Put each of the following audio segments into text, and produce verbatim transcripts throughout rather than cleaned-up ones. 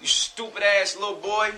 You stupid ass little boy.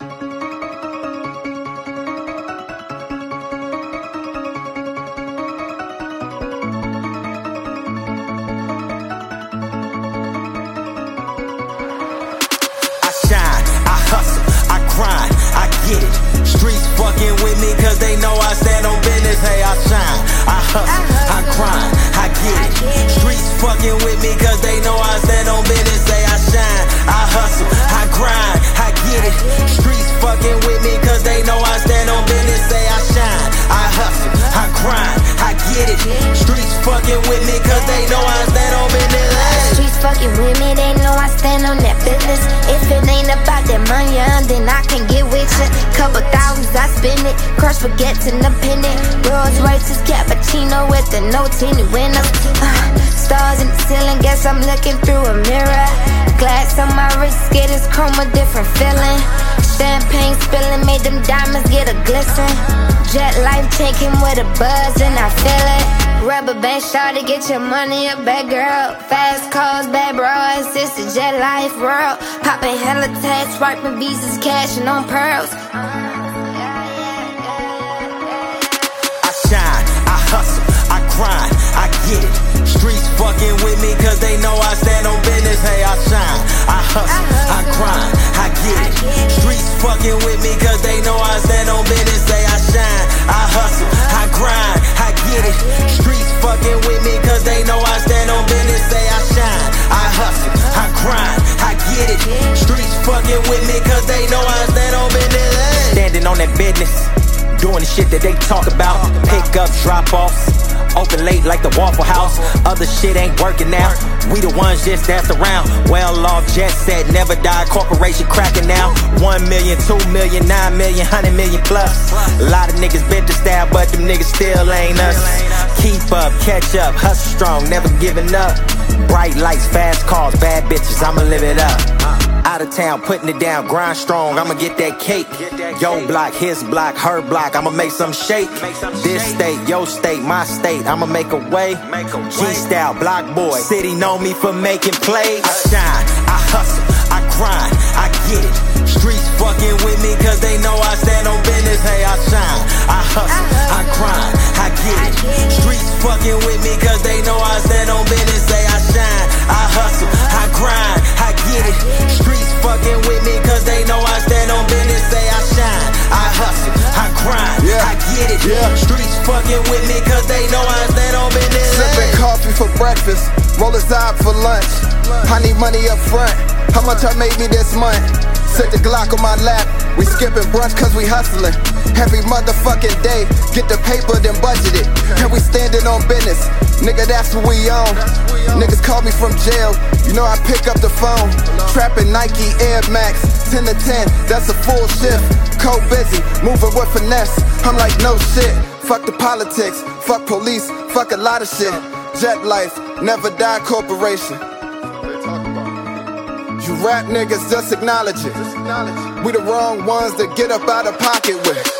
Grind, I get it. Streets fucking with me cause they know I stand on business. Hey, I shine, I hustle, I grind, I get it. Streets fucking with me cause they know I stand on business. Hey, I shine, I hustle, I grind, I get it. Streets fucking with me cause they know I stand on business. Say I shine, I hustle, I grind, I get it. Streets fucking with me cause they know I stand on business. Streets fucking with me, they know I stand on that business. If it ain't about that money, then I can get with you. Couple thousands, I spend it. Crush baguettes in the pendant. Rolls Royces, cappuccino with the no tinted windows. Uh, stars in the ceiling, guess I'm looking through a mirror. Glass on my wrist, get this chrome a different feeling. Champagne spilling, made them diamonds get a glisten. Jet life taking with a buzz and I feel it. Rubber band shot to get your money up, bad girl. Fast cars, bad bras, it's the jet life world. Popping hella tags, swiping visas, cashing on pearls. I shine, I hustle, I grind, I get it. Streets fucking with me cause they know I stand on business. Hey, I shine, I hustle, I grind, I get it. Streets fucking with me cause they know I stand on business. Say I shine, I hustle, I grind, I get it. Streets fucking with me cause they know I stand on business. Say I shine, I hustle, I grind, I get it. Streets fucking with me cause they know I stand on business. Standing on that business, doing the shit that they talk about. Pickups, drop-offs, open late like the Waffle House. Other shit ain't working out. We the ones just that's around. Well off, jet set, never die. Corporation cracking now. One million, two million, nine million, hundred million plus. A lot of niggas bent the style, but them niggas still ain't us. Keep up, catch up, hustle strong, never giving up. Bright lights, fast cars, bad bitches, I'ma live it up. Out of town, putting it down, grind strong, I'ma get that cake. Yo block, his block, her block, I'ma make some shake. This state, yo state, my state, I'ma make a way. G-style, block boy, city know me for making plays. I shine, I hustle, I grind, I get it. Streets fucking with me cause they know I stand on business. Hey, I shine, I hustle, I grind, I get it. Streets fucking with me cause they know I stand on business. Say I shine, I hustle, I grind, I get it. Streets fucking with me cause they know I stand on business. Say I shine, I hustle, I grind, yeah. I get it. Yeah. Streets fucking with me cause they know I stand on business. Sipping coffee for breakfast, roll a Zob for lunch. I need money up front, how much I made me this month? Set the Glock on my lap, we skipping brunch cause we hustling. Every motherfucking day, get the paper then budget it. And we standing on business, nigga that's what we on. Niggas call me from jail, you know I pick up the phone. Trapping Nike Air Max, ten to ten, that's a full shift. Cold busy, moving with finesse, I'm like no shit. Fuck the politics, fuck police, fuck a lot of shit. Jet life, never die corporation. You rap niggas, just acknowledge it. We the wrong ones to get up out of pocket with.